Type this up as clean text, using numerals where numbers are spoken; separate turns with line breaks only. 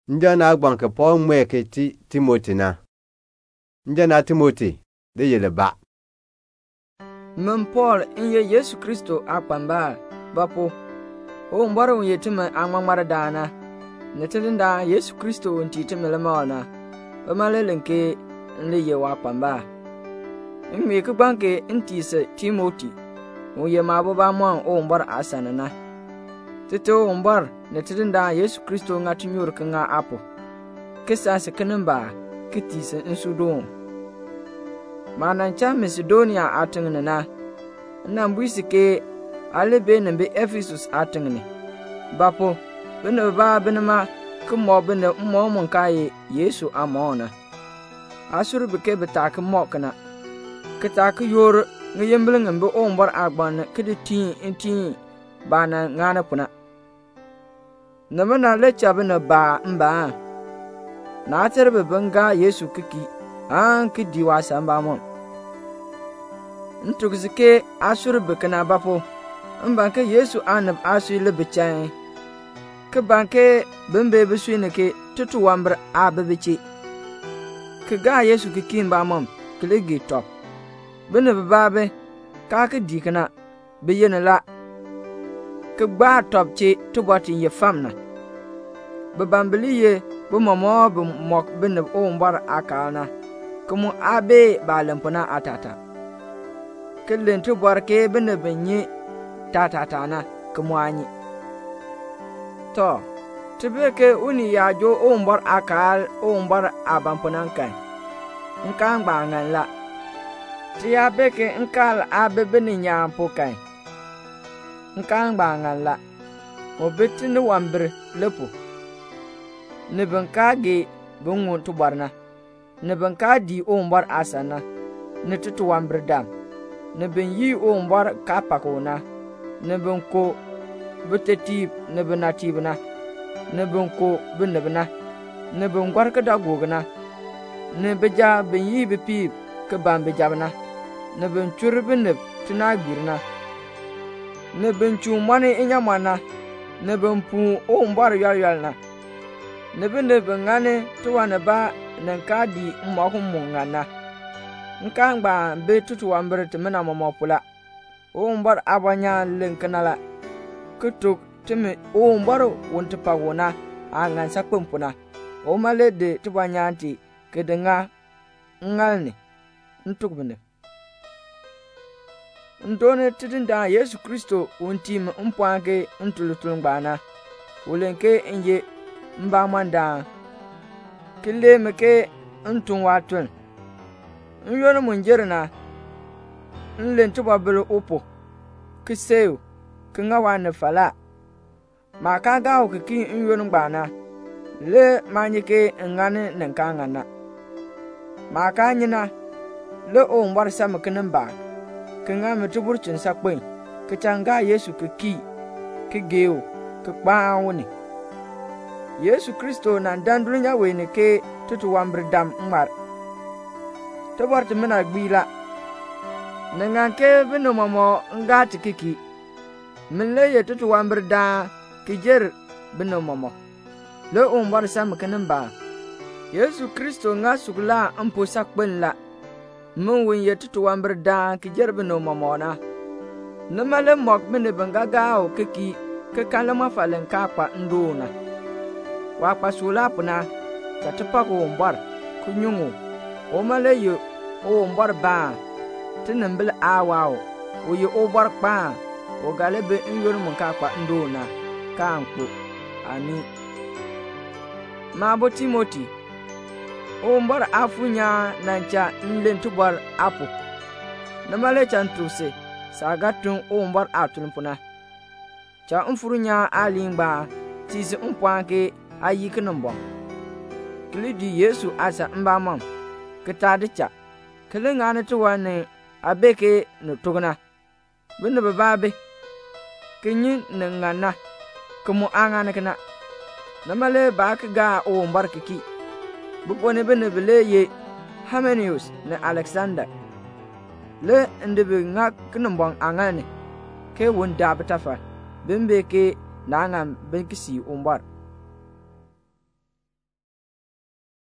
Nja na agbang ke Paul mwe ke Timothy na. Nja na Timothy de yele ba.
Min Paul inye Yesu Kristo akpamba bapo. O mbaro yetime amamara dana. Netenda Yesu Kristo untitime lemona. Bamalenke nle wa akpamba. Nmi ke banke ntise Timothy. Oye mabo ba mo o mbar asanana. Tito o mbar netenda Yesu Kristo ngatinyur kanga apo. Kisa se kenamba kitise insudon. Manancha Macedonia atengnena. Nambuisike alebe nembe Ephesus atengne. Bapo bene ba benema kumo bene mo monkaye Yesu amona. Asuru beke betake mokna. Ketake yor ngeyembling mbe ombar agban kede tin bana ngana puna. Namana lecha bene ba mba. Na terbe benga Yesu kiki an kidi wasamba mon. Ntugzike asuru bekana bapo. Mbanke Yesu anab asu lebechan. Ke banke bembe besuineke tutu wambra abebechi. Ke ga Yesu kiki mba mon klegi top. Bene babe ka ke dikana beyene la. Ke gba top chi tubati ye famna. Bebambeliye bu mamo bu mok bene o mbar akana. Kumu abe balempona atata. Kelen tu barke bene benye tatata na kumwanyi. To, tibeke uni yajo o mbar akal o mbar abamponan kan. Nkan bangan la. Tiya beke nkal abe bene nyampo kan. Nkan bangan la. Obeti ni wambir lepo. Nibenka ge bungun tu barna. Nibenka di o mbar asana. Nitutu wambir dam. Neben yi o mbar kapakona. Neben ko betetib neben natibna. Neben ko benebna. Neben gwarka dagogna. Nebeja ben yi bepib ke ban bejabna. Neben chur beneb tina birna. Neben chu mani inyamana. Neben pu o mbar yalna. Neben ngane tuwane ba nanka di mungana. Nkan gba be tutu wambere temena momopula. O mbar abanya lenkanala. Kutuk teme o mbaro wontepa wona angan sakpempuna. O malede tubanyanti kedenga ngalni ntukbene. Ndone tidinda Yesu Kristo wontim mpwanke ntulutulngbana. Wolenke inje mba manda. Kile meke ntunwatun. Nyono munjerna nlentuba belo upo kiseu kingawane fala makaga o kiki nyono gbana le manyike ngane nenkangana makanyina le o mbar sam kinamba kinga metuburchin sakpen kichanga Yesu kiki kigeo kikpaawuni Yesu Kristo nan dandunya wene ke tutu wambrdam mar Tobart mina gbila. Nanganke bino mamo ngati kiki. Minle ye tutu wambirda kijer bino mamo. Le umbar sam kanamba. Yesu Kristo nga sugla ampo sakben la. Min win ye tutu wambirda kijer bino mamo na. Namale mok bine bangaga o kiki. Kekalama falen kapa ndona. Wakpa sula puna. Katupako umbar. Kunyungu. Omale yo o mbar ba tinambil awao o yo o bar pa o galebe nyor mun ka kwa ndona ka anko ani Mabo Timothy o mbar afunya nancha nlentu bar apo namale chantuse sagatun o mbar atulpuna cha mfurunya alingba tisi mpwanke ayikinumbo klidi Yesu asa mbamam Ketadicha, Kelingana to one a beke no togana. When the babe, Kenyin Nangana, Kumu Anganakana, Namale Bakaga o Mbarkiki, Buponebene ye, Hamenius, ne Alexander. Le and the Bingak Kunumbang Angane, Ke won dabatafa, Bimbeke Nangam Benkisi Umbar.